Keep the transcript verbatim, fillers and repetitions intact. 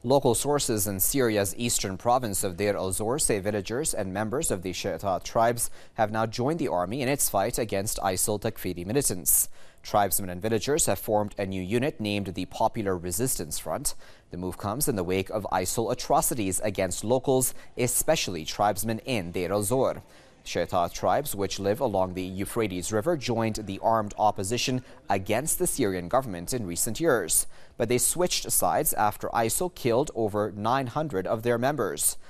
Local sources in Syria's eastern province of Deir el-Zor say villagers and members of the Shi'ite tribes have now joined the army in its fight against ISIL Takfiri militants. Tribesmen and villagers have formed a new unit named the Popular Resistance Front. The move comes in the wake of ISIL atrocities against locals, especially tribesmen in Deir el-Zor. Shi'ite tribes, which live along the Euphrates River, joined the armed opposition against the Syrian government in recent years. But they switched sides after ISIL killed over nine hundred of their members.